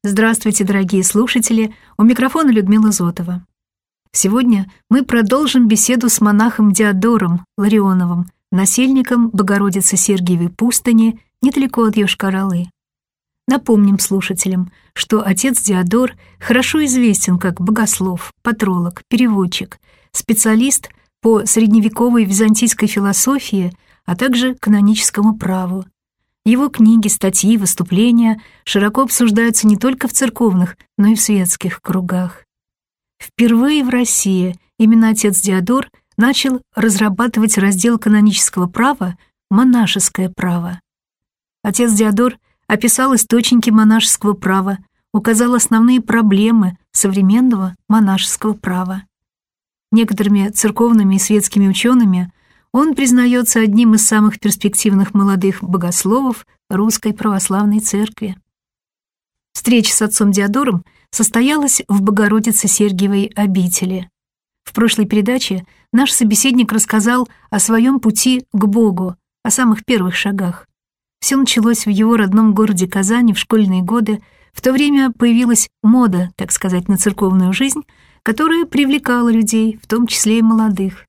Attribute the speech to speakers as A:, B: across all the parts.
A: Здравствуйте, дорогие слушатели! У микрофона Людмила Зотова. Сегодня мы продолжим беседу с монахом Диодором Ларионовым, насельником Богородицы Сергиевой пустыни, недалеко от Йошкар-Олы. Напомним слушателям, что отец Диодор хорошо известен как богослов, патролог, переводчик, специалист по средневековой византийской философии, а также каноническому праву. Его книги, статьи, выступления широко обсуждаются не только в церковных, но и в светских кругах. Впервые в России именно отец Диодор начал разрабатывать раздел канонического права «Монашеское право». Отец Диодор описал источники монашеского права, указал основные проблемы современного монашеского права. Некоторыми церковными и светскими учеными он признается одним из самых перспективных молодых богословов Русской Православной Церкви. Встреча с отцом Диодором состоялась в Богородице Сергиевой обители. В прошлой передаче наш собеседник рассказал о своем пути к Богу, о самых первых шагах. Все началось в его родном городе Казани в школьные годы. В то время появилась мода, так сказать, на церковную жизнь, которая привлекала людей, в том числе и молодых.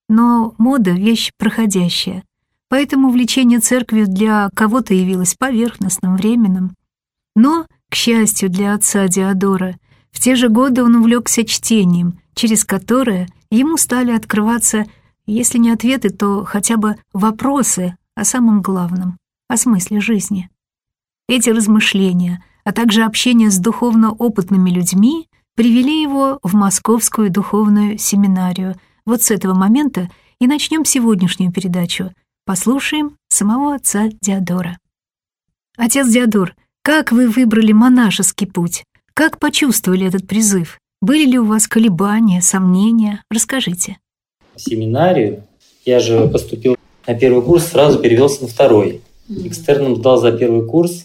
A: Но мода — вещь проходящая, поэтому увлечение церковью для кого-то явилось поверхностным, временным. Но, к счастью для отца Диодора, в те же годы он увлекся чтением, через которое ему стали открываться, если не ответы, то хотя бы вопросы о самом главном, о смысле жизни. Эти размышления, а также общение с духовно опытными людьми привели его в Московскую духовную семинарию. Вот с этого момента и начнем сегодняшнюю передачу. Послушаем самого отца Диодора. Отец Диодор, как вы выбрали монашеский путь? Как почувствовали этот призыв? Были ли у вас колебания, сомнения? Расскажите.
B: В семинарию я же поступил на первый курс, сразу перевелся на второй. Экстерном сдал за первый курс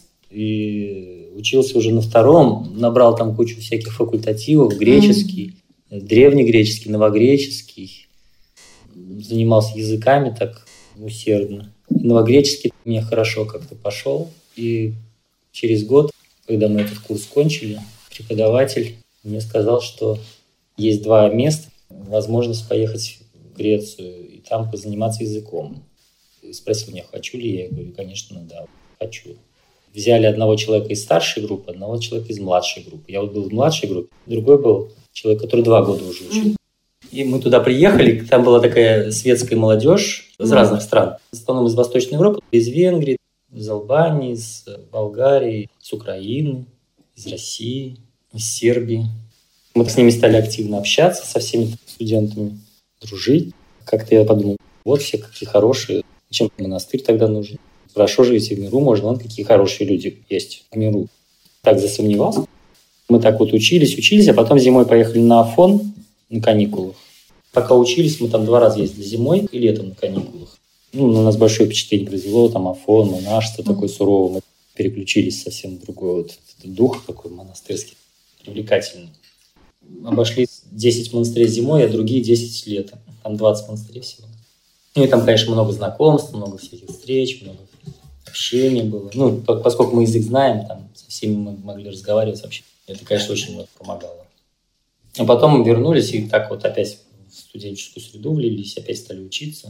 B: и учился уже на втором. Набрал там кучу всяких факультативов, греческий, древнегреческий, новогреческий. Занимался языками так усердно. Новогреческий мне хорошо как-то пошел. И через год, когда мы этот курс кончили, преподаватель мне сказал, что есть 2 места, возможность поехать в Грецию и там позаниматься языком. И спросил меня, хочу ли я. Я говорю, конечно, да, хочу. Взяли одного человека из старшей группы, одного человека из младшей группы. Я вот был в младшей группе, другой был человек, который 2 года уже учил. И мы туда приехали, там была такая светская молодежь из разных стран. В основном из Восточной Европы, из Венгрии, из Албании, из Болгарии, с Украины, из России, из Сербии. Мы с ними стали активно общаться, со всеми студентами, дружить. Как-то я подумал, вот все какие хорошие, чем монастырь тогда нужен? Хорошо жить в миру можно, вон какие хорошие люди есть в миру. Так засомневался. Мы так вот учились, а потом зимой поехали на Афон на каникулах. Пока учились, мы там 2 раза ездили зимой и летом на каникулах. На нас большое впечатление произвело, там Афон, монашество такое суровое. Мы переключились совсем в другой вот этот дух такой монастырский, привлекательный. Обошли 10 монастырей зимой, а другие 10 летом. Там 20 монастырей всего. И там, конечно, много знакомств, много всяких встреч, много общения было. Поскольку мы язык знаем, там со всеми мы могли разговаривать вообще. Это, конечно, очень много помогало. А потом мы вернулись и так вот опять в студенческую среду влились, опять стали учиться.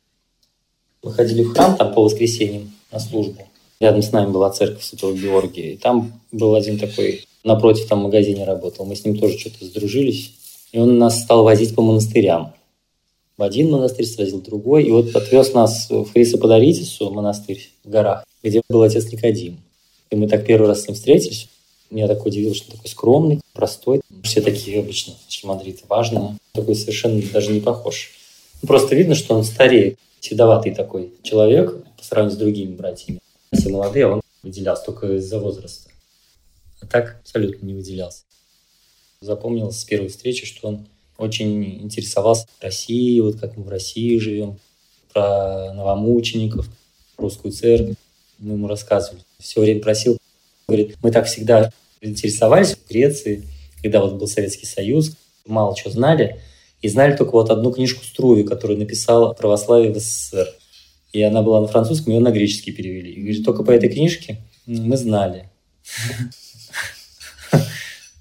B: Мы ходили в храм там по воскресеньям на службу. Рядом с нами была церковь Святого Георгия. И там был один такой, напротив там в магазине работал. Мы с ним тоже что-то сдружились. И он нас стал возить по монастырям. В один монастырь свозил, другой. И вот отвез нас в Хрисоподаритису, монастырь в горах, где был отец Никодим. И мы так первый раз с ним встретились. Меня так удивило, что он такой скромный, простой. Все такие обычно архимандриты важные. Такой совершенно даже не похож. Просто видно, что он стареет. Седоватый такой человек по сравнению с другими братьями. Все молодые, а он выделялся только из-за возраста. А так абсолютно не выделялся. Запомнилось с первой встречи, что он очень интересовался Россией, вот как мы в России живем, про новомучеников, русскую церковь. Мы ему рассказывали. Все время просил. Говорит, мы так всегда интересовались в Греции, когда вот был Советский Союз, мало чего знали. И знали только вот одну книжку Струве, которую написал о православии в СССР. И она была на французском, ее на греческий перевели. И говорит, только по этой книжке мы знали.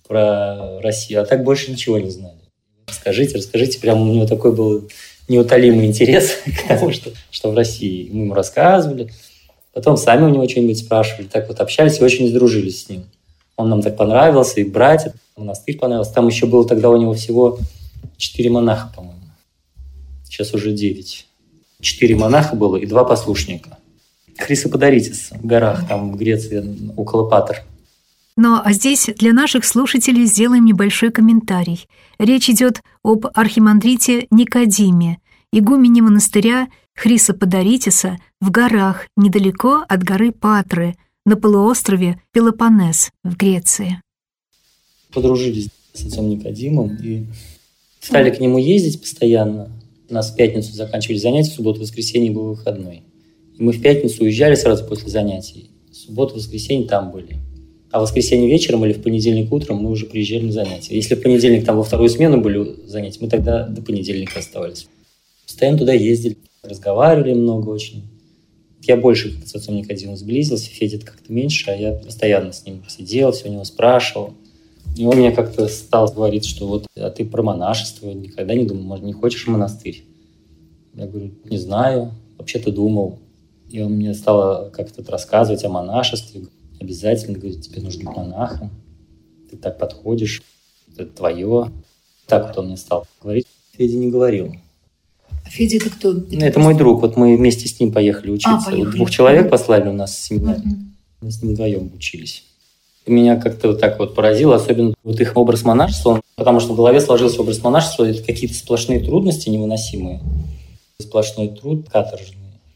B: про Россию, а так больше ничего не знали. Расскажите. Прямо у него такой был неутолимый интерес к тому, что в России. Мы ему рассказывали. Потом сами у него что-нибудь спрашивали. Так вот общались и очень сдружились с ним. Он нам так понравился, и братья, монастырь понравился. Там еще было тогда у него всего 4 монаха, по-моему. Сейчас уже 9. 4 монаха было и 2 послушника. Хрисоподаритис в горах, там в Греции, около Патр.
A: Ну, а здесь для наших слушателей сделаем небольшой комментарий. Речь идет об архимандрите Никодиме, игумене монастыря Хрисоподаритиса в горах, недалеко от горы Патры, на полуострове Пелопоннес в Греции.
B: Подружились с отцом Никодимом и стали к нему ездить постоянно. У нас в пятницу заканчивались занятия, в субботу, воскресенье был выходной. И мы в пятницу уезжали сразу после занятий. В субботу, воскресенье там были. А в воскресенье вечером или в понедельник утром мы уже приезжали на занятия. Если в понедельник там во вторую смену были занятия, мы тогда до понедельника оставались. Постоянно туда ездили, разговаривали много очень. Я больше с отцом Никодимом сблизился, Федя как-то меньше, а я постоянно с ним сидел, все у него спрашивал. И он мне как-то стал говорить, что вот, а ты про монашество никогда не думал, может, не хочешь в монастырь? Я говорю, не знаю, вообще-то думал. И он мне стал как-то рассказывать о монашестве. Обязательно, говорит, тебе нужно быть монахом. Ты так подходишь, это твое. Так вот он мне стал говорить. Федя не говорил.
C: А Федя это кто?
B: Это мой друг. Вот мы вместе с ним поехали учиться.
C: Поехали.
B: 2 человек послали у нас в семинар. Мы с ним вдвоем учились. И меня как-то вот так вот поразило, особенно вот их образ монашества, потому что в голове сложился образ монашества, это какие-то сплошные трудности невыносимые, сплошной труд каторжный.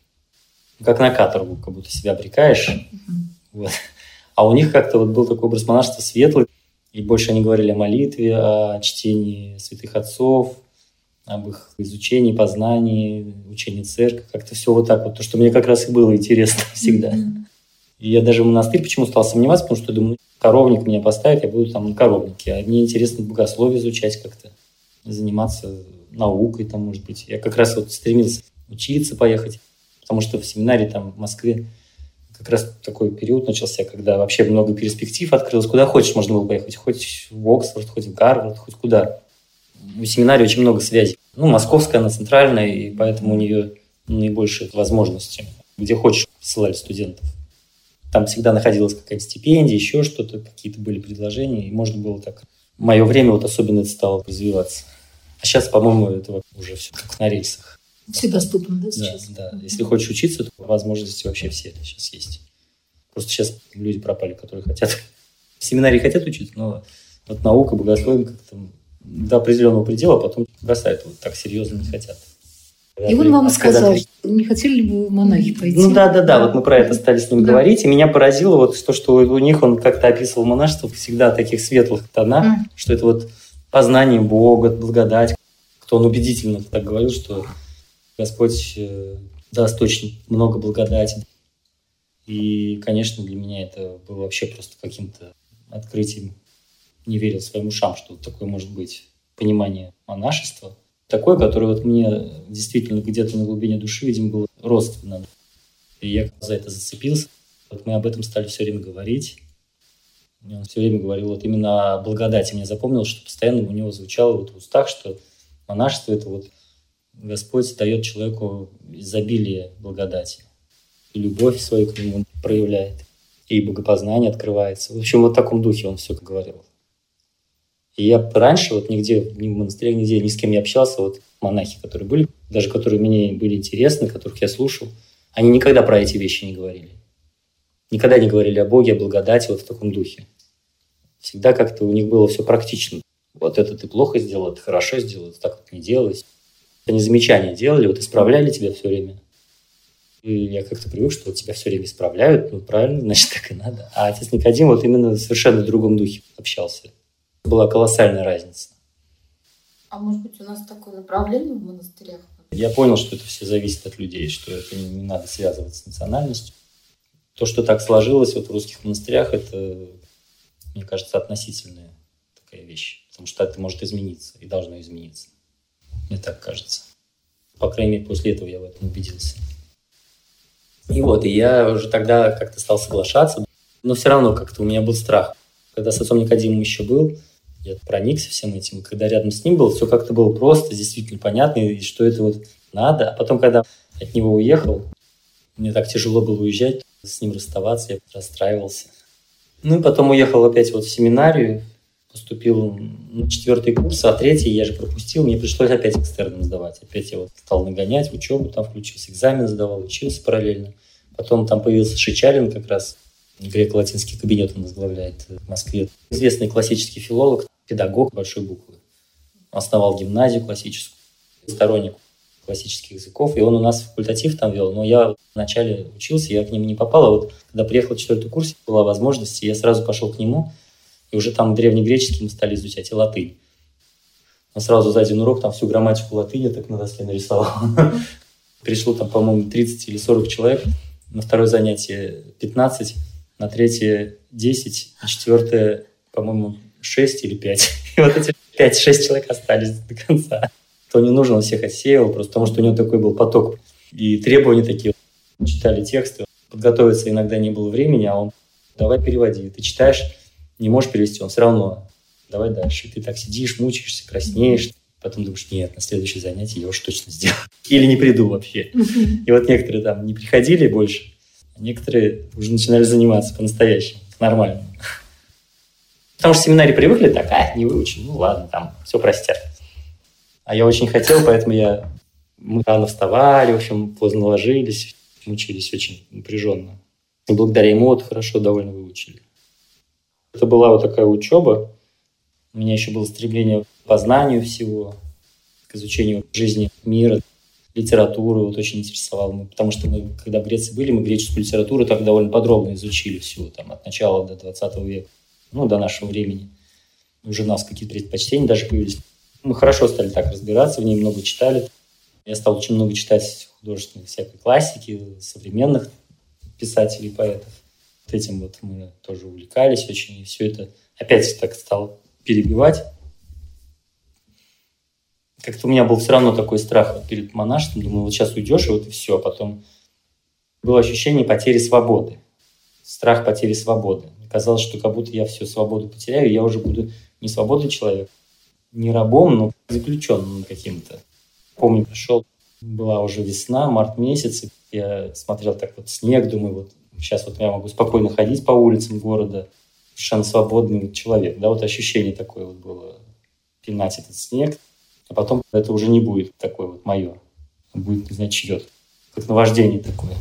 B: Как на каторгу, как будто себя обрекаешь. Вот. А у них как-то вот был такой образ монашества светлый, и больше они говорили о молитве, о чтении святых отцов, об их изучении, познании, учении церкви, как-то все вот так вот, то, что мне как раз и было интересно всегда. И я даже в монастырь почему стал сомневаться, потому что думаю, коровник меня поставит, я буду там на коровнике, а мне интересно богословие изучать как-то, заниматься наукой там, может быть. Я как раз вот стремился учиться, поехать, потому что в семинаре там в Москве как раз такой период начался, когда вообще много перспектив открылось. Куда хочешь можно было поехать. Хоть в Оксфорд, хоть в Гарвард, хоть куда. В семинаре очень много связей. Московская, она центральная, и поэтому у нее наибольшие возможности. Где хочешь, посылали студентов. Там всегда находилась какая-то стипендия, еще что-то, какие-то были предложения, и можно было так. В мое время вот особенно это стало развиваться. А сейчас, по-моему, это уже все как на рельсах.
C: Все доступно, да, сейчас?
B: Да. Если хочешь учиться, то возможности вообще все сейчас есть. Просто сейчас люди пропали, которые хотят... В семинарии хотят учиться, но вот наука, богословие как-то до определенного предела, а потом бросают. Вот так серьезно не хотят.
C: И он вам сказал, не хотели ли бы вы в монахи пойти?
B: Да. Вот мы про это стали с ним говорить. И меня поразило вот то, что у них он как-то описывал монашество всегда в таких светлых тонах, что это вот познание Бога, благодать. Кто он убедительно так говорил, что Господь даст очень много благодати. И, конечно, для меня это было вообще просто каким-то открытием. Не верил своим ушам, что такое может быть. Понимание монашества. Такое, которое вот мне действительно где-то на глубине души, видимо, было родственно. И я за это зацепился. Вот мы об этом стали все время говорить. И он все время говорил вот именно о благодати. Мне запомнилось, что постоянно у него звучало вот в устах, что монашество – это вот Господь дает человеку изобилие благодати. И любовь свою к нему проявляет. И богопознание открывается. В общем, вот в таком духе он все говорил. И я раньше вот нигде, ни в монастыре, нигде ни с кем не общался. Вот монахи, которые были, даже которые мне были интересны, которых я слушал, они никогда про эти вещи не говорили. Никогда не говорили о Боге, о благодати вот в таком духе. Всегда как-то у них было все практично. Вот это ты плохо сделал, это хорошо сделал, это так вот не делалось. Они замечания делали, вот исправляли тебя все время. И я как-то привык, что вот тебя все время исправляют, ну правильно, значит так и надо. А отец Никодим вот именно в совершенно другом духе общался. Была колоссальная разница.
D: А может быть, у нас такое направление в монастырях?
B: Я понял, что это все зависит от людей, что это не надо связывать с национальностью. То, что так сложилось вот в русских монастырях, это, мне кажется, относительная такая вещь. Потому что это может измениться и должно измениться. Мне так кажется. По крайней мере, после этого я в этом убедился. И я уже тогда как-то стал соглашаться. Но все равно как-то у меня был страх. Когда с отцом Никодимом еще был, я проникся всем этим. Когда рядом с ним был, все как-то было просто, действительно понятно, и что это вот надо. А потом, когда от него уехал, мне так тяжело было уезжать, с ним расставаться, я расстраивался. Ну и потом уехал опять вот в семинарию, поступил на 4 курс, а 3 я же пропустил, мне пришлось опять экстерном сдавать. Опять я вот стал нагонять в учебу, там включился, экзамен сдавал, учился параллельно. Потом там появился Шичалин как раз, греко-латинский кабинет он возглавляет в Москве. Известный классический филолог, педагог большой буквы. Основал гимназию классическую, сторонник классических языков, и он у нас факультатив там вел, но я вначале учился, я к нему не попал, а вот когда приехал в 4 курс, была возможность, и я сразу пошел к нему, и уже там древнегреческий мы стали изучать, и латынь. Он сразу за один урок там всю грамматику латыни так на доске нарисовал. Пришло там, по-моему, 30 или 40 человек, на второе занятие 15, на третье 10, на четвертое, по-моему, 6 или 5. И вот эти 5-6 человек остались до конца. Кто не нужен, он всех отсеял, просто потому что у него такой был поток. И требования такие. Читали тексты, подготовиться иногда не было времени, а он: давай переводи. Ты читаешь, не можешь перевести, он все равно: давай дальше. И ты так сидишь, мучаешься, краснеешь. Потом думаешь: нет, на следующее занятие я уж точно сделаю. Или не приду вообще. И вот некоторые там не приходили больше, а некоторые уже начинали заниматься по-настоящему, нормально. Потому что в семинаре привыкли так: не выучил, ну ладно, там все простят. А я очень хотел, поэтому мы рано вставали, в общем, поздно ложились, учились очень напряженно. И благодаря ему вот хорошо довольно выучили. Это была вот такая учеба. У меня еще было стремление к познанию всего, к изучению жизни мира, литературы. Вот очень интересовало. Потому что мы, когда в Греции были, мы греческую литературу так довольно подробно изучили всю, там, от начала до 20 века, ну, до нашего времени. Уже у нас какие-то предпочтения даже появились. Мы хорошо стали так разбираться, в ней много читали. Я стал очень много читать художественной всякой классики, современных писателей, поэтов. Вот этим вот мы тоже увлекались очень. И все это опять так стал перебивать. Как-то у меня был все равно такой страх перед монашеством. Думаю, вот сейчас уйдешь, и вот и все. А потом было ощущение потери свободы. Страх потери свободы. Казалось, что как будто я всю свободу потеряю, и я уже буду не свободный человек, не рабом, но заключенным каким-то. Помню, пришел, была уже весна, март месяц, и я смотрел так вот снег, думаю, вот сейчас вот я могу спокойно ходить по улицам города, совершенно свободный человек. Да, вот ощущение такое вот было, пинать этот снег, а потом это уже не будет такое вот мое, будет не знаю чье, как наваждение такое.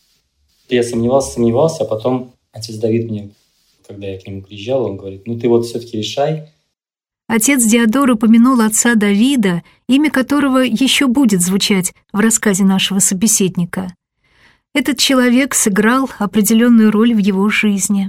B: Я сомневался, а потом отец Давид мне, когда я к нему приезжал, он говорит: ну ты вот все-таки решай.
A: Отец Диодор упомянул отца Давида, имя которого еще будет звучать в рассказе нашего собеседника. Этот человек сыграл определенную роль в его жизни.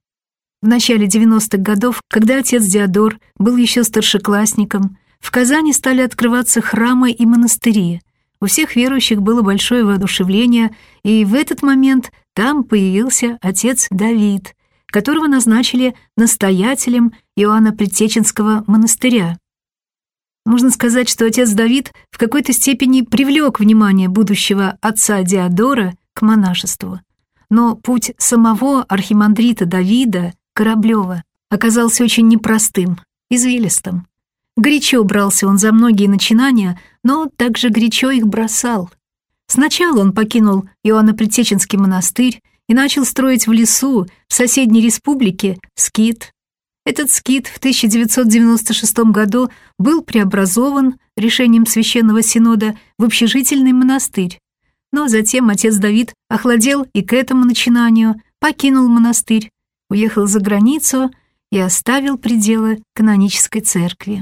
A: В начале 90-х годов, когда отец Диодор был еще старшеклассником, в Казани стали открываться храмы и монастыри. У всех верующих было большое воодушевление, и в этот момент там появился отец Давид, которого назначили настоятелем Иоанна Предтеченского монастыря. Можно сказать, что отец Давид в какой-то степени привлек внимание будущего отца Диодора к монашеству. Но путь самого архимандрита Давида Кораблева оказался очень непростым, извилистым. Горячо брался он за многие начинания, но также горячо их бросал. Сначала он покинул Иоанно-Предтеченский монастырь и начал строить в лесу в соседней республике скит. Этот скит в 1996 году был преобразован решением Священного Синода в общежительный монастырь. Но затем отец Давид охладел и к этому начинанию, покинул монастырь, уехал за границу и оставил пределы канонической церкви.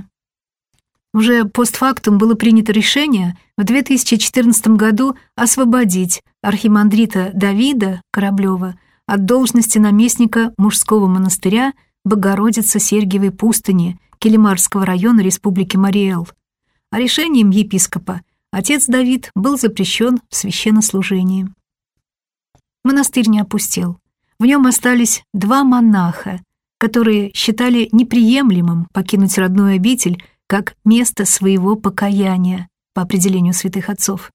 A: Уже постфактум было принято решение в 2014 году освободить архимандрита Давида Кораблева от должности наместника мужского монастыря Богородицы-Сергиевой пустыни Килимарского района Республики Марий-Эл. А решением епископа отец Давид был запрещен в священнослужении. Монастырь не опустел. В нем остались 2 монаха, которые считали неприемлемым покинуть родную обитель как место своего покаяния по определению святых отцов.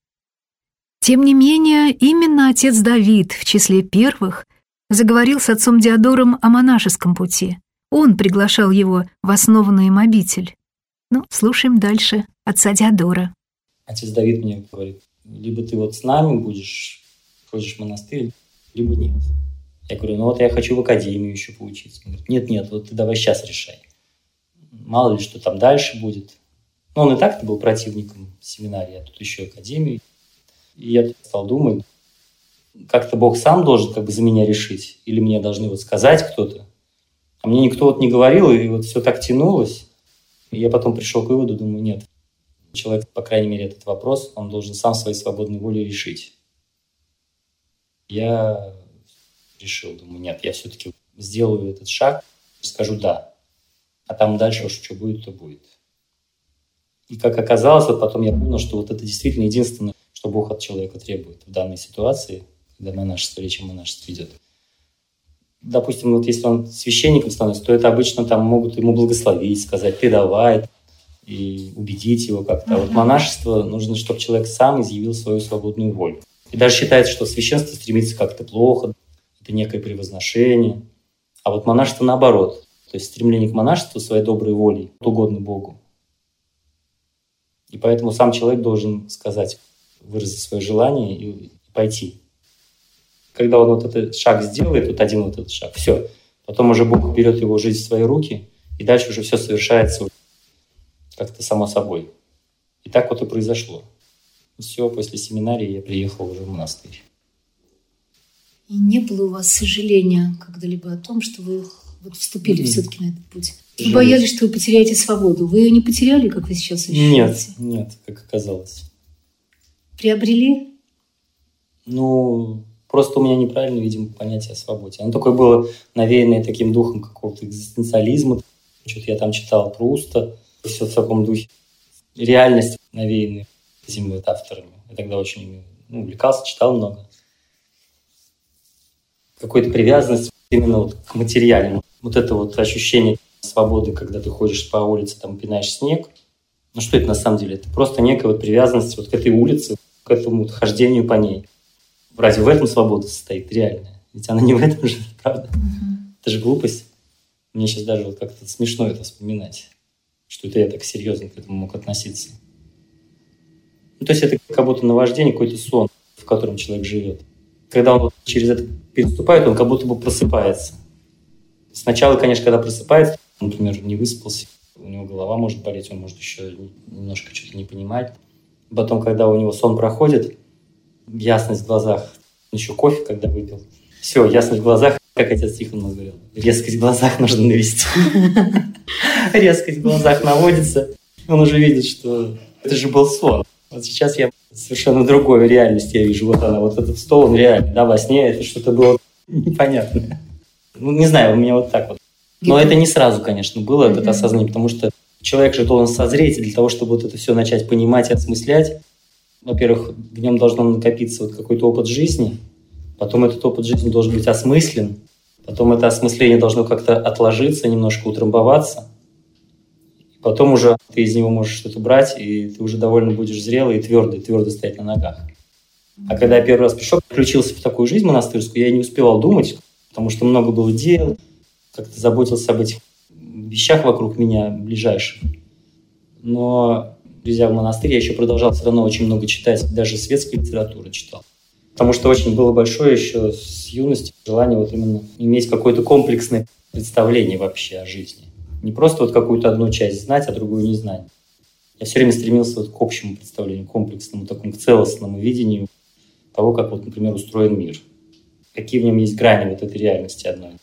A: Тем не менее, именно отец Давид в числе первых заговорил с отцом Диодором о монашеском пути, Он приглашал его в основанную им обитель. Ну, слушаем дальше отца Диодора.
B: Отец Давид мне говорит: либо ты вот с нами будешь, ходишь в монастырь, либо нет. Я говорю: ну вот я хочу в академию еще поучиться. Он говорит: нет, вот ты давай сейчас решай. Мало ли, что там дальше будет. Ну, он и так-то был противником семинарии, а тут еще академию. И я стал думать, как-то Бог сам должен как бы за меня решить, или мне должны вот сказать кто-то. А мне никто вот не говорил, и вот все так тянулось. И я потом пришел к выводу, думаю, нет, человек, по крайней мере, этот вопрос, он должен сам своей свободной волей решить. Я решил, думаю, нет, я все-таки сделаю этот шаг, скажу «да». А там дальше уж что будет, то будет. И как оказалось, вот потом я понял, что вот это действительно единственное, что Бог от человека требует в данной ситуации, когда монашество, речь о монашестве идет. Допустим, вот если он священником становится, то это обычно там могут ему благословить, сказать «ты давай», и убедить его как-то. А вот монашество нужно, чтобы человек сам изъявил свою свободную волю. И даже считается, что священство стремится как-то плохо, это некое превозношение. А вот монашество наоборот. То есть стремление к монашеству своей доброй волей угодно Богу. И поэтому сам человек должен сказать, выразить свое желание и пойти. Когда он вот этот шаг сделает, вот один вот этот шаг, все. Потом уже Бог берет его жизнь в свои руки, и дальше уже все совершается как-то само собой. И так вот и произошло. Все, после семинарии я приехал уже в монастырь.
C: И не было у вас сожаления когда-либо о том, что вы вот вступили все-таки на этот путь? Вы боялись, что вы потеряете свободу. Вы ее не потеряли, как вы сейчас ощущаете?
B: Нет, как оказалось.
C: Приобрели?
B: Ну, просто у меня неправильное, видимо, понятие о свободе. Оно такое было навеянное таким духом какого-то экзистенциализма. Что-то я там читал Пруста, все в таком духе. Реальность навеянная этими вот авторами. Я тогда очень увлекался, читал много. Какая-то привязанность именно вот к материальному. Вот это вот ощущение свободы, когда ты ходишь по улице, там пинаешь снег. Ну что это на самом деле? Это просто некая вот привязанность вот к этой улице, к этому вот хождению по ней. Разве в этом свобода состоит реальная? Ведь она не в этом же, правда? Это же глупость. Мне сейчас даже вот как-то смешно это вспоминать, что это я так серьезно к этому мог относиться. Ну, то есть это как будто наваждение, какой-то сон, в котором человек живет. Когда он через это переступает, он как будто бы просыпается. Сначала, конечно, когда просыпается, например, не выспался, у него голова может болеть, он может еще немножко что-то не понимать. Потом, когда у него сон проходит, ясность в глазах, еще кофе, когда выпил, все, ясность в глазах, как отец Тихон говорил, резкость в глазах нужно навести. Резкость в глазах наводится, он уже видит, что это же был сон. Вот сейчас я совершенно другую реальность я вижу. Вот она, вот этот стол, он реальный. Да, во сне это что-то было непонятное. Ну, не знаю, у меня вот так вот. Но это не сразу, конечно, было, это осознание, потому что человек же должен созреть, и для того, чтобы вот это все начать понимать и осмыслять. Во-первых, в нем должно накопиться вот какой-то опыт жизни, потом этот опыт жизни должен быть осмыслен, потом это осмысление должно как-то отложиться, немножко утрамбоваться. Потом уже ты из него можешь что-то брать, и ты уже довольно будешь зрелый и твердо стоять на ногах. А когда я первый раз пришел, включился в такую жизнь монастырскую, я не успевал думать, потому что много было дел, как-то заботился об этих вещах вокруг меня ближайших. Но, придя в монастырь, я еще продолжал все равно очень много читать, даже светской литературы читал. Потому что очень было большое еще с юности желание вот именно иметь какое-то комплексное представление вообще о жизни. Не просто вот какую-то одну часть знать, а другую не знать. Я все время стремился вот к общему представлению, комплексному, такому, к целостному видению того, как, вот, например, устроен мир. Какие в нем есть грани вот этой реальности одной.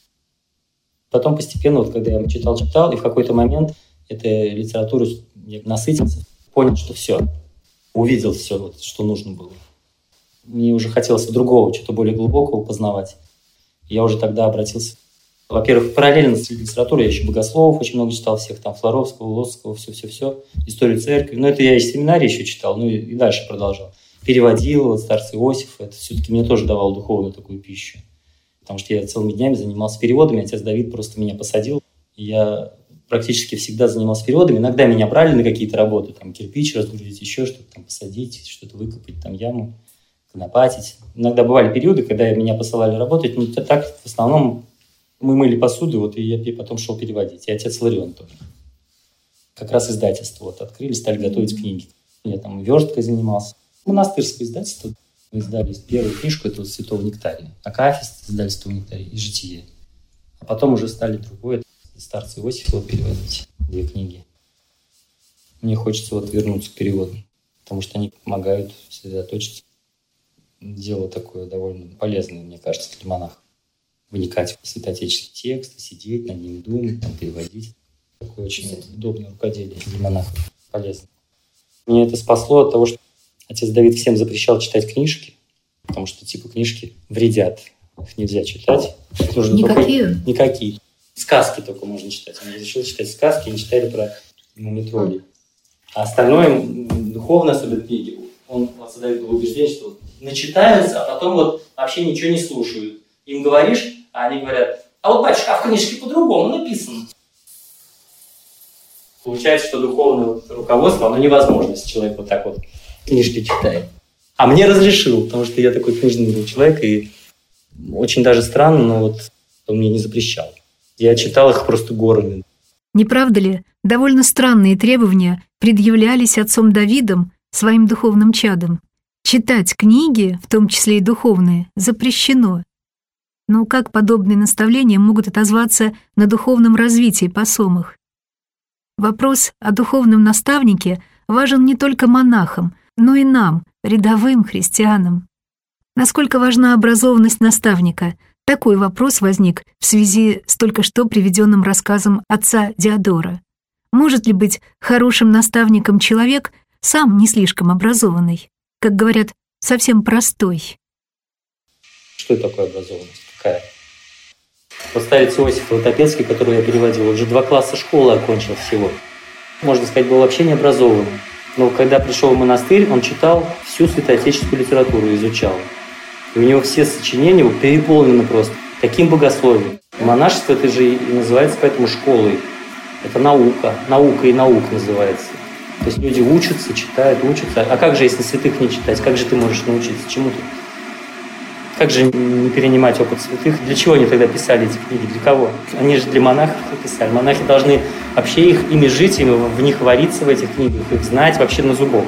B: Потом постепенно, вот, когда я читал, и в какой-то момент этой литературой я насытился, понял, что все, увидел все, вот, что нужно было. Мне уже хотелось другого, что-то более глубокого познавать. Я уже тогда обратился. Во-первых, параллельно с литературой я еще богословов очень много читал, всех там Флоровского, Лосского, все, историю церкви. Но это я из семинарии еще читал, ну и дальше продолжал. Переводил вот старца Иосифа, это все-таки мне тоже давало духовную такую пищу. Потому что я целыми днями занимался переводами, отец Давид просто меня посадил. Я практически всегда занимался переводами. Иногда меня брали на какие-то работы, там кирпич разгрузить, еще что-то там посадить, что-то выкопать, там яму, конопатить. Иногда бывали периоды, когда меня посылали работать, но так в основном Мы мыли посуду, вот, и я потом шел переводить. И отец Ларион тоже. Как раз издательство вот открыли, стали готовить книги. Я там версткой занимался. Монастырское издательство. Мы издали первую книжку, это вот «Святого Нектария». Акафист, издательство Нектария и «Житие». А потом уже стали другое, старца Иосифа переводить 2 книги. Мне хочется вот вернуться к переводу, потому что они помогают сосредоточиться. Дело такое довольно полезное, мне кажется, для монахов. Вникать в святоотеческие тексты, сидеть над ними, думать, там, переводить. Такое очень удобное рукоделие для монахов, полезно. Мне это спасло от того, что отец Давид всем запрещал читать книжки, потому что типа книжки вредят. Их нельзя читать. Нужно
C: Никакие?
B: Никакие. Сказки только можно читать. Он разрешил читать сказки, не читали про мумитролей. А остальное, духовно, особенно книги, он создает убеждение, что начитаются, а потом вот вообще ничего не слушают. Им говоришь, а они говорят, а вот, батюшка, а в книжке по-другому написано. Получается, что духовное руководство, оно невозможно, если человек вот так вот книжки читает. А мне разрешил, потому что я такой книжный был человек, и очень даже странно, но вот он мне не запрещал. Я читал их просто горами.
A: Не правда ли, довольно странные требования предъявлялись отцом Давидом своим духовным чадом? Читать книги, в том числе и духовные, запрещено. Но как подобные наставления могут отозваться на духовном развитии посомых? Вопрос о духовном наставнике важен не только монахам, но и нам, рядовым христианам. Насколько важна образованность наставника? Такой вопрос возник в связи с только что приведенным рассказом отца Диодора. Может ли быть хорошим наставником человек, сам не слишком образованный? Как говорят, совсем простой.
B: Что это такое образованность? Какая? Вот старец Иосиф Латопецкий, который я переводил, он же 2 класса школы окончил всего. Можно сказать, был вообще необразованным. Но когда пришел в монастырь, он читал всю святоотеческую литературу, изучал. И у него все сочинения переполнены просто таким богословием. Монашество это же и называется поэтому школой. Это наука. Наука и наук называется. То есть люди учатся, читают, учатся. А как же, если святых не читать? Как же ты можешь научиться чему-то? Как же не перенимать опыт святых? Для чего они тогда писали эти книги? Для кого? Они же для монахов писали. Монахи должны вообще ими жить, в них вариться в этих книгах, их знать вообще на зубок.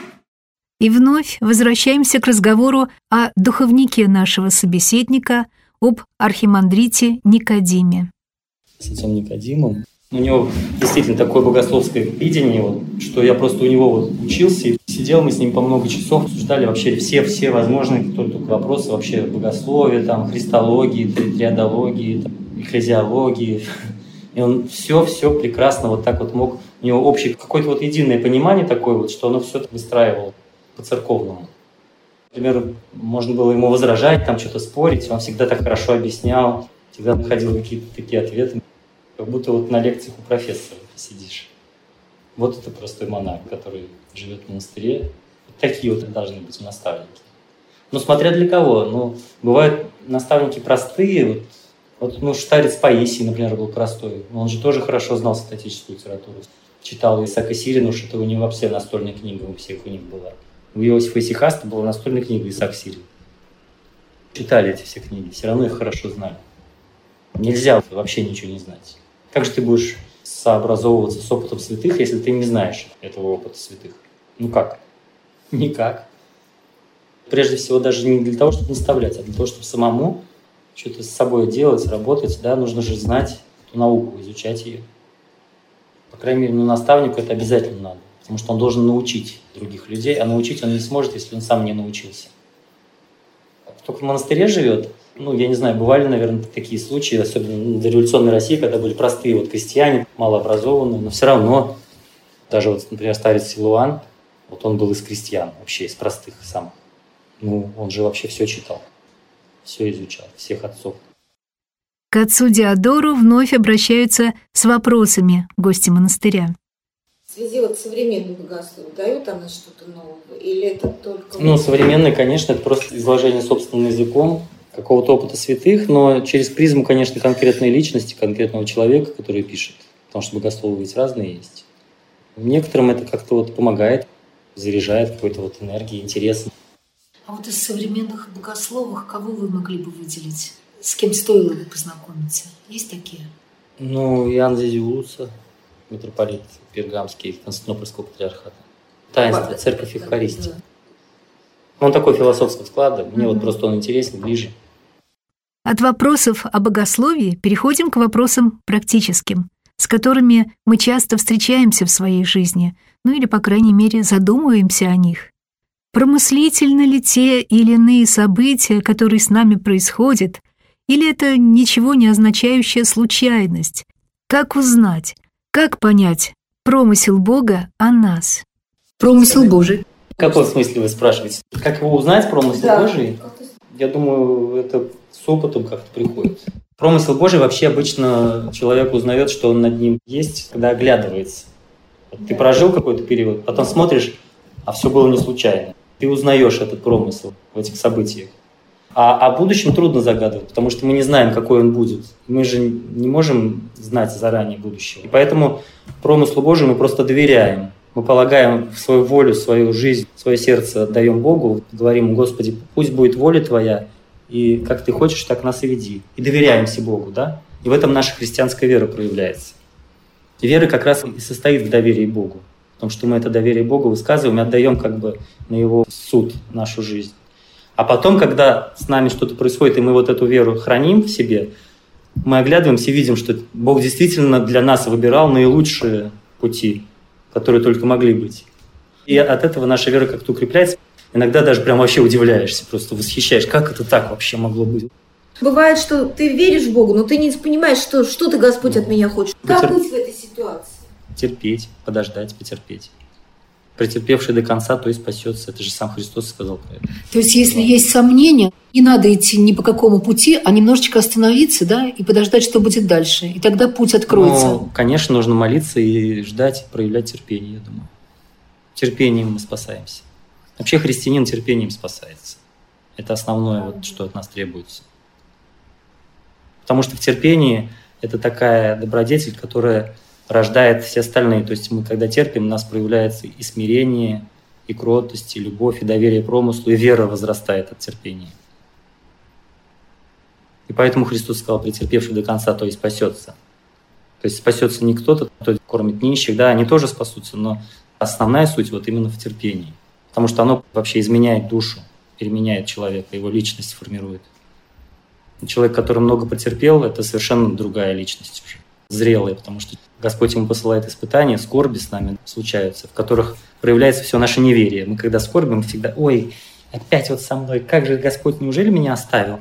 A: И вновь возвращаемся к разговору о духовнике нашего собеседника, об архимандрите Никодиме.
B: С отцом Никодимом. У него действительно такое богословское видение, что я просто у него учился, и сидел мы с ним по много часов, обсуждали вообще все возможные только вопросы вообще богословия, там, христологии, триадологии, экклезиологии. И он все прекрасно вот так вот мог, у него общее какое-то вот единое понимание такое вот, что оно все выстраивало по-церковному. Например, можно было ему возражать, там что-то спорить, он всегда так хорошо объяснял, всегда находил какие-то такие ответы. Как будто вот на лекциях у профессора сидишь. Вот это простой монах, который живет в монастыре. Вот такие вот должны быть наставники. Но смотря для кого. Бывают наставники простые. Старец Паисий, например, был простой. Но он же тоже хорошо знал святоотеческую литературу. Читал Исаака Сирина, что это у него вообще настольная книга у всех у них была. У Иосифа Исихаста была настольная книга Исаак Сирин. Читали эти все книги, все равно их хорошо знали. Нельзя вообще ничего не знать. Как же ты будешь сообразовываться с опытом святых, если ты не знаешь этого опыта святых? Как? Никак. Прежде всего, даже не для того, чтобы наставлять, а для того, чтобы самому что-то с собой делать, работать, нужно же знать эту науку, изучать ее. По крайней мере, наставнику это обязательно надо, потому что он должен научить других людей, а научить он не сможет, если он сам не научился. Кто в монастыре живет, я не знаю, бывали, наверное, такие случаи, особенно в дореволюционной России, когда были простые крестьяне, малообразованные, но все равно, даже например, старец Силуан, он был из крестьян, вообще из простых самых. Он же вообще все читал, все изучал, всех отцов.
A: К отцу Диодору вновь обращаются с вопросами гости монастыря.
D: В связи с современным богословием дает она что-то новое? Или это только...
B: Современное, конечно, это просто изложение собственным языком какого-то опыта святых, но через призму, конечно, конкретной личности, конкретного человека, который пишет. Потому что богословы ведь разные есть. Некоторым это как-то помогает, заряжает какой-то энергией, интересом.
C: А из современных богословов кого вы могли бы выделить? с кем стоило бы познакомиться? Есть такие?
B: Ну, Иоанн Зизиуса, митрополит Пергамский, Константинопольского патриархата. Таинство, церковь и Евхаристия. Он такой философского склада, мне вот просто он интересен, ближе.
A: От вопросов о богословии переходим к вопросам практическим, с которыми мы часто встречаемся в своей жизни, ну или, по крайней мере, задумываемся о них. Промыслительны ли те или иные события, которые с нами происходят, или это ничего не означающая случайность? Как узнать, как понять промысел Бога о нас?
C: Промысел Божий.
B: В каком смысле вы спрашиваете? Как его узнать, промысел Божий? Я думаю, это с опытом как-то приходит. Промысел Божий вообще обычно человек узнает, что он над ним есть, когда оглядывается. Вот ты прожил какой-то период, потом смотришь, а все было не случайно. Ты узнаешь этот промысел в этих событиях. А о будущем трудно загадывать, потому что мы не знаем, какой он будет. Мы же не можем знать заранее будущего. И поэтому промыслу Божию мы просто доверяем. Мы полагаем в свою волю, свою жизнь, свое сердце отдаем Богу, говорим: Господи, пусть будет воля Твоя, и как Ты хочешь, так нас и веди. И доверяемся Богу, да? И в этом наша христианская вера проявляется. И вера как раз и состоит в доверии Богу. Потому что мы это доверие Богу высказываем и отдаем как бы на Его суд нашу жизнь. А потом, когда с нами что-то происходит, и мы вот эту веру храним в себе, мы оглядываемся и видим, что Бог действительно для нас выбирал наилучшие пути, которые только могли быть. И от этого наша вера как-то укрепляется. Иногда даже прям вообще удивляешься, просто восхищаешь, как это так вообще могло быть.
D: Бывает, что ты веришь в Бога, но ты не понимаешь, что ты, Господь, от меня хочешь. Как быть в этой ситуации?
B: Терпеть, подождать, потерпеть. Претерпевший до конца, то и спасется. Это же сам Христос сказал про это.
C: То есть, если есть сомнения, не надо идти ни по какому пути, а немножечко остановиться, да, и подождать, что будет дальше. И тогда путь откроется.
B: Ну, конечно, нужно молиться и ждать, проявлять терпение, я думаю. Терпением мы спасаемся. Вообще христианин терпением спасается. Это основное, вот, что от нас требуется. Потому что в терпении это такая добродетель, которая рождает все остальные. То есть мы, когда терпим, у нас проявляется и смирение, и кротость, и любовь, и доверие промыслу, и вера возрастает от терпения. И поэтому Христос сказал: претерпевший до конца, то и спасется. То есть спасется не кто-то, кто кормит нищих, да, они тоже спасутся, но основная суть вот именно в терпении. Потому что оно вообще изменяет душу, переменяет человека, его личность формирует. Человек, который много потерпел, это совершенно другая личность уже, зрелая, потому что Господь ему посылает испытания, скорби с нами случаются, в которых проявляется все наше неверие. Мы когда скорбим, всегда: ой, опять вот со мной, как же Господь, неужели меня оставил?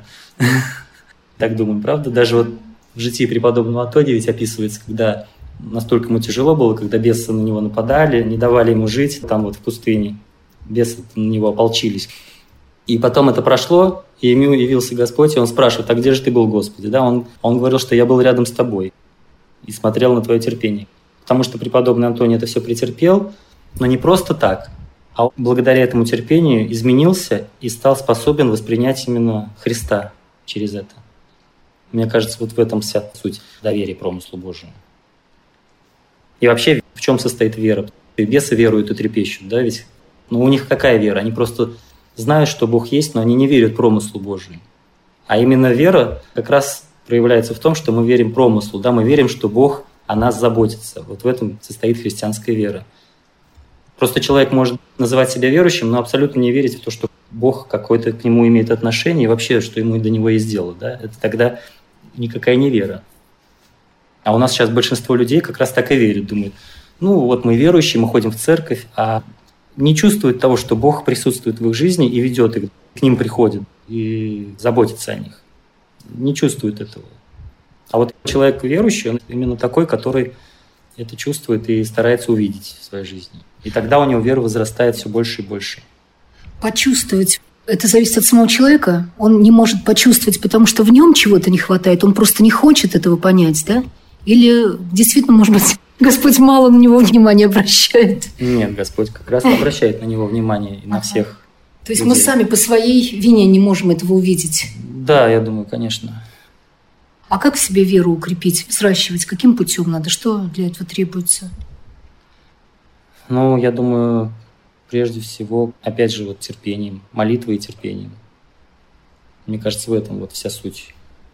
B: Так думаем, правда? Даже вот в житии преподобного Антония ведь описывается, когда настолько ему тяжело было, когда бесы на него нападали, не давали ему жить там вот в пустыне. Бесы на него ополчились. И потом это прошло, и ему явился Господь, и он спрашивает: а где же ты был, Господи? Да, он говорил, что я был рядом с тобой и смотрел на твое терпение. Потому что преподобный Антоний это все претерпел, но не просто так, а благодаря этому терпению изменился и стал способен воспринять именно Христа через это. Мне кажется, вот в этом вся суть доверия промыслу Божьему. И вообще, в чем состоит вера? Бесы веруют и трепещут, да, ведь? Но у них какая вера? Они просто знают, что Бог есть, но они не верят промыслу Божьему. А именно вера как раз проявляется в том, что мы верим промыслу, да, мы верим, что Бог о нас заботится. Вот в этом состоит христианская вера. Просто человек может называть себя верующим, но абсолютно не верить в то, что Бог какое-то к нему имеет отношение, и вообще, что ему до него есть дело. Да? Это тогда никакая не вера. А у нас сейчас большинство людей как раз так и верят. Думают: ну вот мы верующие, мы ходим в церковь, а не чувствуют того, что Бог присутствует в их жизни и ведет их, к ним приходит и заботится о них. Не чувствуют этого. А вот человек верующий, он именно такой, который это чувствует и старается увидеть в своей жизни. И тогда у него вера возрастает все больше и больше.
C: Почувствовать – это зависит от самого человека. Он не может почувствовать, потому что в нем чего-то не хватает. Он просто не хочет этого понять, да? Или действительно, может быть, Господь мало на него внимания обращает?
B: Нет, Господь как раз обращает на него внимание и на всех.
C: То есть мы сами по своей вине не можем этого увидеть?
B: Да, я думаю, конечно.
C: А как в себе веру укрепить, взращивать? Каким путем надо? Что для этого требуется?
B: Ну, я думаю, прежде всего, опять же, вот терпением, молитвой и терпением. Мне кажется, в этом вот вся суть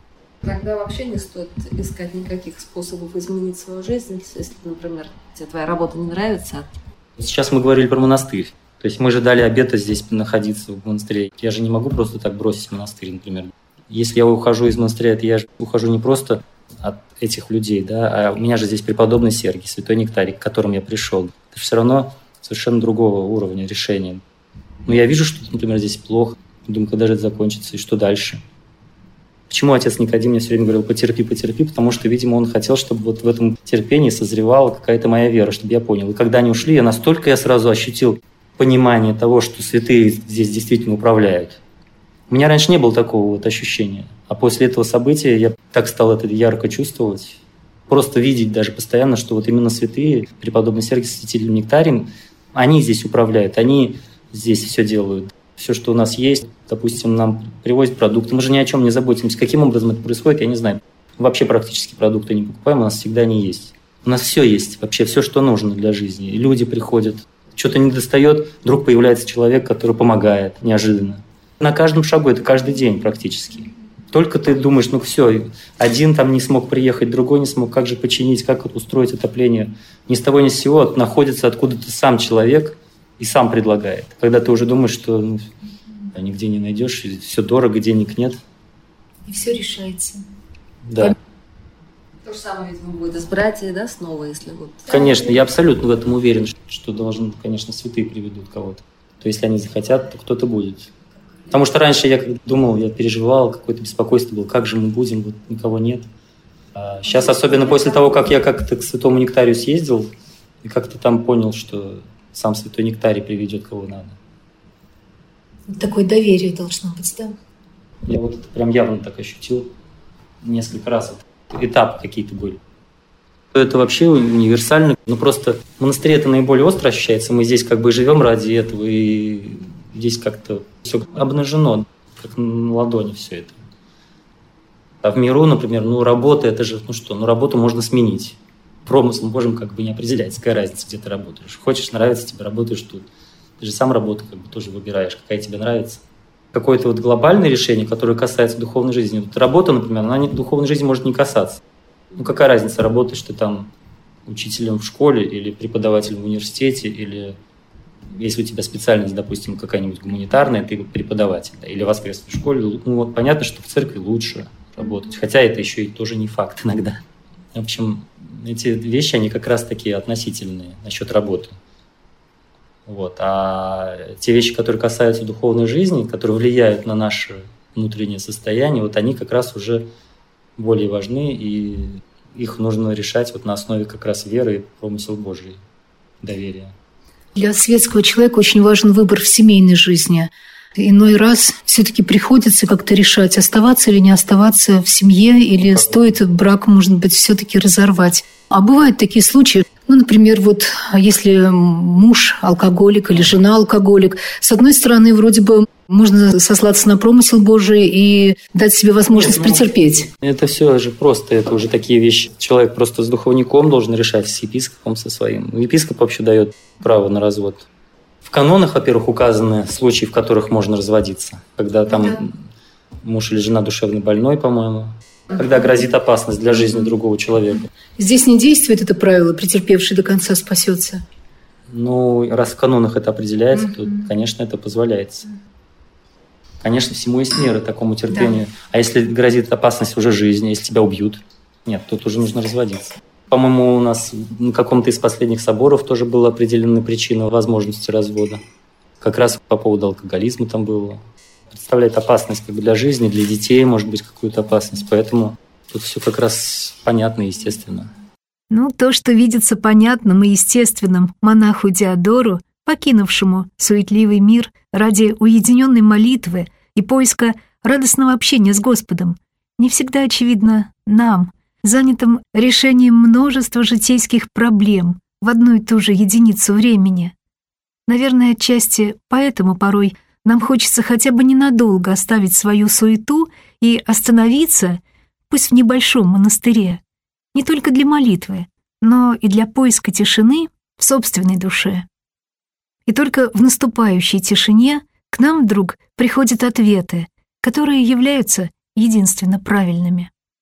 E: Тогда вообще не стоит искать никаких способов изменить свою жизнь, если, например, тебе твоя работа не нравится.
B: Сейчас мы говорили про монастырь. То есть мы же дали обет здесь находиться в монастыре. Я же не могу просто так бросить монастырь, например. Если я ухожу из монастыря, то я же ухожу не просто от этих людей, да, а у меня же здесь преподобный Сергий, святой Нектарий, к которому я пришел. Это все равно совершенно другого уровня решения. Но я вижу, что, например, здесь плохо. Думаю, когда же это закончится и что дальше? Почему отец Никодим мне все время говорил «потерпи, потерпи», потому что, видимо, он хотел, чтобы вот в этом терпении созревала какая-то моя вера, чтобы я понял. И когда они ушли, я сразу ощутил понимание того, что святые здесь действительно управляют. У меня раньше не было такого вот ощущения. А после этого события я так стал это ярко чувствовать. Просто видеть даже постоянно, что вот именно святые, преподобный Сергий, святитель Нектарий, они здесь управляют, они здесь все делают. Все, что у нас есть, допустим, нам привозят продукты, мы же ни о чем не заботимся. Каким образом это происходит, я не знаю. Вообще практически продукты не покупаем, у нас всегда они есть. У нас все есть, вообще все, что нужно для жизни. И люди приходят, что-то недостает, вдруг появляется человек, который помогает неожиданно. На каждом шагу, это каждый день практически. Только ты думаешь, ну все, один там не смог приехать, другой не смог, как же починить, как устроить отопление. Ни с того ни с сего находится откуда-то сам человек и сам предлагает. Когда ты уже думаешь, что нигде не найдешь, все дорого, денег нет.
C: И все решается.
B: Да.
E: То же самое, видимо, будет и с братьями, да, снова, если вот...
B: Конечно, я абсолютно в этом уверен, что должны, конечно, святые приведут кого-то. То если они захотят, то кто-то будет. Потому что раньше я думал, я переживал, какое-то беспокойство было, как же мы будем, вот никого нет. А сейчас, особенно после того, как я как-то к святому Нектарию съездил, и как-то там понял, что сам святой Нектарий приведет, кого надо.
C: Такое доверие должно быть, да?
B: Я вот это прям явно так ощутил несколько раз. Этапы какие-то были. Это вообще универсально. Но просто в монастыре это наиболее остро ощущается. Мы здесь как бы живем ради этого, и здесь как-то все обнажено, как на ладони все это. А в миру, например, работа, это же, работу можно сменить. Промыслом Божьим как бы не определяется, какая разница, где ты работаешь. Хочешь, нравится тебе, работаешь тут. Ты же сам работу как бы тоже выбираешь, какая тебе нравится. Какое-то вот глобальное решение, которое касается духовной жизни. Вот работа, например, она духовной жизни может не касаться. Какая разница, работаешь ты там учителем в школе или преподавателем в университете, или если у тебя специальность, допустим, какая-нибудь гуманитарная, ты преподаватель, да, или воскресной школе. Понятно, что в церкви лучше работать, хотя это еще и тоже не факт иногда. В общем, эти вещи, они как раз такие относительные насчет работы. А те вещи, которые касаются духовной жизни, которые влияют на наше внутреннее состояние, они как раз уже более важны, и их нужно решать на основе как раз веры и промысел Божий, доверия.
C: Для светского человека очень важен выбор в семейной жизни. Иной раз все-таки приходится как-то решать, оставаться или не оставаться в семье, или стоит брак, может быть, все-таки разорвать. А бывают такие случаи, например, если муж алкоголик или жена алкоголик, с одной стороны, вроде бы можно сослаться на промысел Божий и дать себе возможность претерпеть.
B: Это все же просто, это уже такие вещи. Человек просто с духовником должен решать, с епископом со своим. Епископ вообще дает право на развод. В канонах, во-первых, указаны случаи, в которых можно разводиться. Когда там муж или жена душевно больной, по-моему. Когда грозит опасность для жизни другого человека.
C: Здесь не действует это правило, претерпевший до конца спасется?
B: Раз в канонах это определяется, то, конечно, это позволяется. Конечно, всему есть меры такому терпению. Да. А если грозит опасность уже жизни, если тебя убьют? Нет, тут уже нужно разводиться. По-моему, у нас на каком-то из последних соборов тоже была определена причина возможности развода. Как раз по поводу алкоголизма там было. Представляет опасность для жизни, для детей, может быть, какую-то опасность. Поэтому тут все как раз понятно и естественно.
A: То, что видится понятным и естественным монаху Диодору, покинувшему суетливый мир ради уединенной молитвы и поиска радостного общения с Господом, не всегда очевидно нам, занятым решением множества житейских проблем в одну и ту же единицу времени. Наверное, отчасти поэтому порой нам хочется хотя бы ненадолго оставить свою суету и остановиться, пусть в небольшом монастыре, не только для молитвы, но и для поиска тишины в собственной душе. И только в наступающей тишине к нам вдруг приходят ответы, которые являются единственно правильными.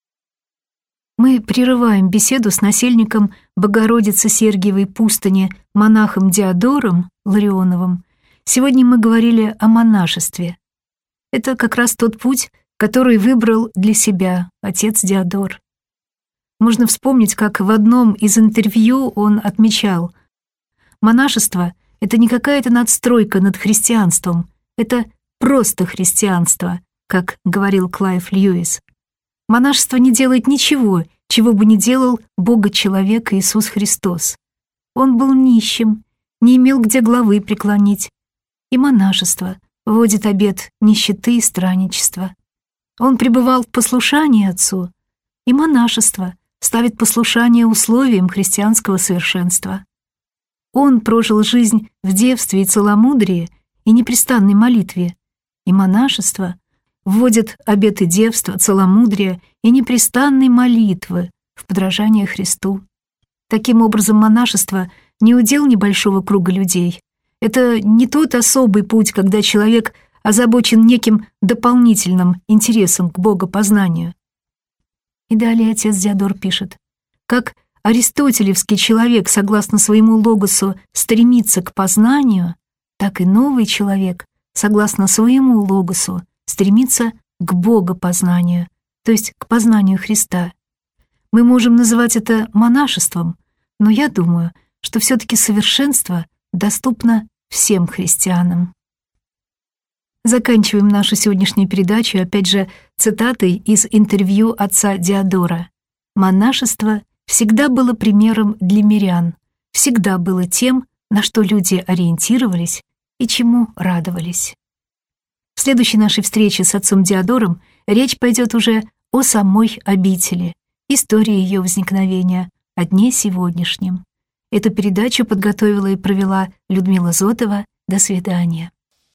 A: Мы прерываем беседу с насельником Богородицы Сергиевой пустыни монахом Диодором Ларионовым. Сегодня мы говорили о монашестве. Это как раз тот путь, который выбрал для себя отец Диодор. Можно вспомнить, как в одном из интервью он отмечал: монашество — это не какая-то надстройка над христианством, это просто христианство, как говорил Клайв Льюис. Монашество не делает ничего, чего бы не делал Бога-человек Иисус Христос. Он был нищим, не имел где главы преклонить. И монашество вводит обет нищеты и странничества. Он пребывал в послушании Отцу, и монашество ставит послушание условиям христианского совершенства. Он прожил жизнь в девстве и целомудрии и непрестанной молитве, и монашество вводит обеты девства, целомудрия и непрестанной молитвы в подражание Христу. Таким образом, монашество не удел небольшого круга людей. Это не тот особый путь, когда человек озабочен неким дополнительным интересом к богопознанию. И далее отец Диодор пишет: как аристотелевский человек, согласно своему логосу, стремится к познанию, так и новый человек, согласно своему логосу, стремится к богопознанию, то есть к познанию Христа. Мы можем называть это монашеством, но я думаю, что все-таки совершенство доступно всем христианам. Заканчиваем нашу сегодняшнюю передачу, опять же, цитатой из интервью отца Диодора. «Монашество всегда было примером для мирян, всегда было тем, на что люди ориентировались и чему радовались». В следующей нашей встрече с отцом Диодором речь пойдет уже о самой обители, истории ее возникновения, о дне сегодняшнем. Эту передачу подготовила и провела Людмила Зотова. До свидания.